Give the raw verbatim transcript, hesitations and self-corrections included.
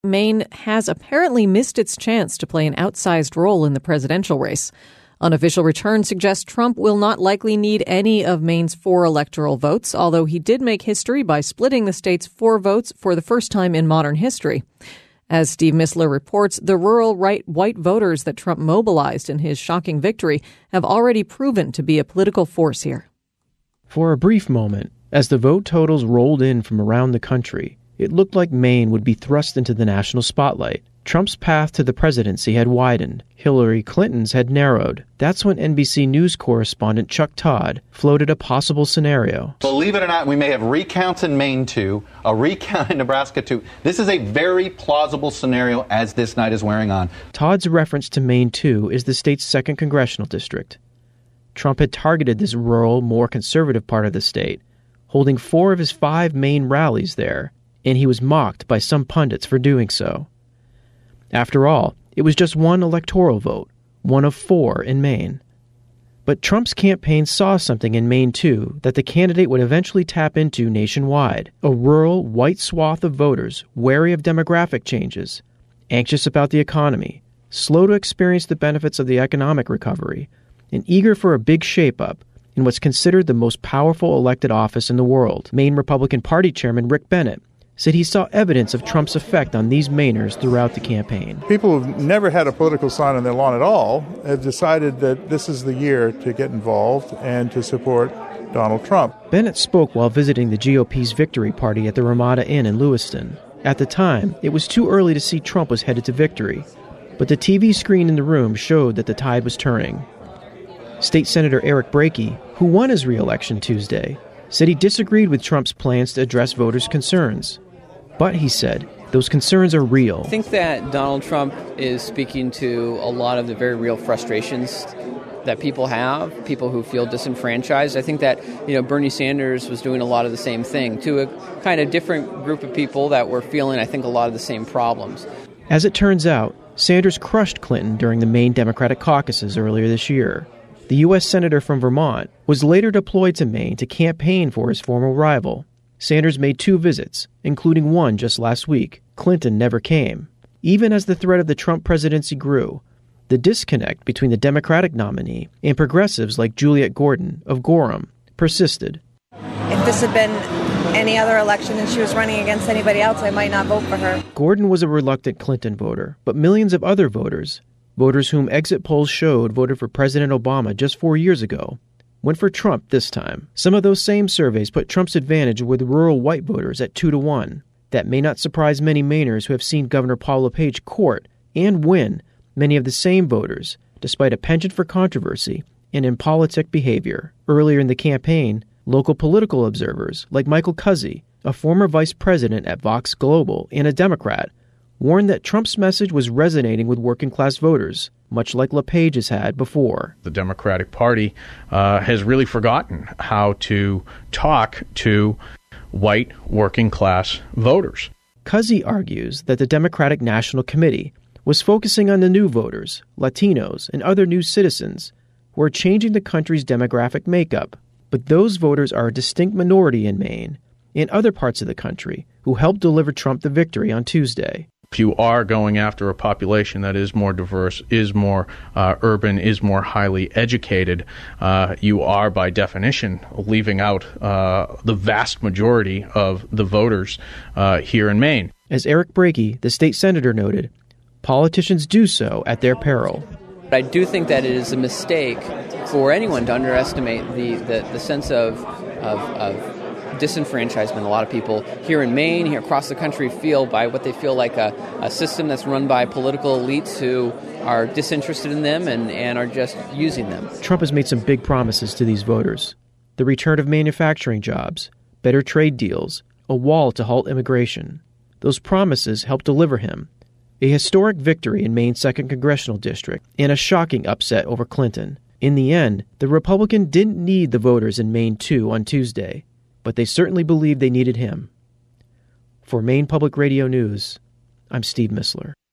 Maine has apparently missed its chance to play an outsized role in the presidential race. Unofficial returns suggest Trump will not likely need any of Maine's four electoral votes, although he did make history by splitting the state's four votes for the first time in modern history. As Steve Missler reports, the rural right white voters that Trump mobilized in his shocking victory have already proven to be a political force here. For a brief moment, as the vote totals rolled in from around the country, it looked like Maine would be thrust into the national spotlight. Trump's path to the presidency had widened. Hillary Clinton's had narrowed. That's when N B C News correspondent Chuck Todd floated a possible scenario. Believe it or not, we may have recounts in Maine too, a recount in Nebraska too. This is a very plausible scenario as this night is wearing on. Todd's reference to Maine too is the state's second congressional district. Trump had targeted this rural, more conservative part of the state, holding four of his five main rallies there, and he was mocked by some pundits for doing so. After all, it was just one electoral vote, one of four in Maine. But Trump's campaign saw something in Maine, too, that the candidate would eventually tap into nationwide. A rural, white swath of voters wary of demographic changes, anxious about the economy, slow to experience the benefits of the economic recovery, and eager for a big shake-up in what's considered the most powerful elected office in the world. Maine Republican Party Chairman Rick Bennett said he saw evidence of Trump's effect on these Mainers throughout the campaign. People who've never had a political sign on their lawn at all have decided that this is the year to get involved and to support Donald Trump. Bennett spoke while visiting the G O P's victory party at the Ramada Inn in Lewiston. At the time, it was too early to see Trump was headed to victory, but the T V screen in the room showed that the tide was turning. State Senator Eric Brakey, who won his re-election Tuesday, said he disagreed with Trump's plans to address voters' concerns. But, he said, those concerns are real. I think that Donald Trump is speaking to a lot of the very real frustrations that people have, people who feel disenfranchised. I think that, you know, Bernie Sanders was doing a lot of the same thing to a kind of different group of people that were feeling, I think, a lot of the same problems. As it turns out, Sanders crushed Clinton during the Maine Democratic caucuses earlier this year. The U S Senator from Vermont was later deployed to Maine to campaign for his former rival. Sanders made two visits, including one just last week. Clinton never came. Even as the threat of the Trump presidency grew, the disconnect between the Democratic nominee and progressives like Juliette Gordon of Gorham persisted. If this had been any other election and she was running against anybody else, I might not vote for her. Gordon was a reluctant Clinton voter, but millions of other voters, voters whom exit polls showed voted for President Obama just four years ago, went for Trump this time. Some of those same surveys put Trump's advantage with rural white voters at two to one. That may not surprise many Mainers who have seen Governor Paul LePage court and win many of the same voters, despite a penchant for controversy and impolitic behavior. Earlier in the campaign, local political observers like Michael Cuzzi, a former vice president at Vox Global and a Democrat, warned that Trump's message was resonating with working-class voters, much like LePage has had before. The Democratic Party uh, has really forgotten how to talk to white working-class voters. Cuzzi argues that the Democratic National Committee was focusing on the new voters, Latinos, and other new citizens who are changing the country's demographic makeup. But those voters are a distinct minority in Maine and other parts of the country who helped deliver Trump the victory on Tuesday. If you are going after a population that is more diverse, is more uh, urban, is more highly educated, uh, you are, by definition, leaving out uh, the vast majority of the voters uh, here in Maine. As Eric Brakey, the state senator, noted, politicians do so at their peril. I do think that it is a mistake for anyone to underestimate the, the, the sense of, of, of disenfranchisement a lot of people here in Maine, here across the country, feel by what they feel like a, a system that's run by political elites who are disinterested in them and, and are just using them. Trump has made some big promises to these voters. The return of manufacturing jobs, better trade deals, a wall to halt immigration. Those promises helped deliver him a historic victory in Maine's second congressional district and a shocking upset over Clinton. In the end, the Republican didn't need the voters in Maine too on Tuesday, but they certainly believed they needed him. For Maine Public Radio News, I'm Steve Missler.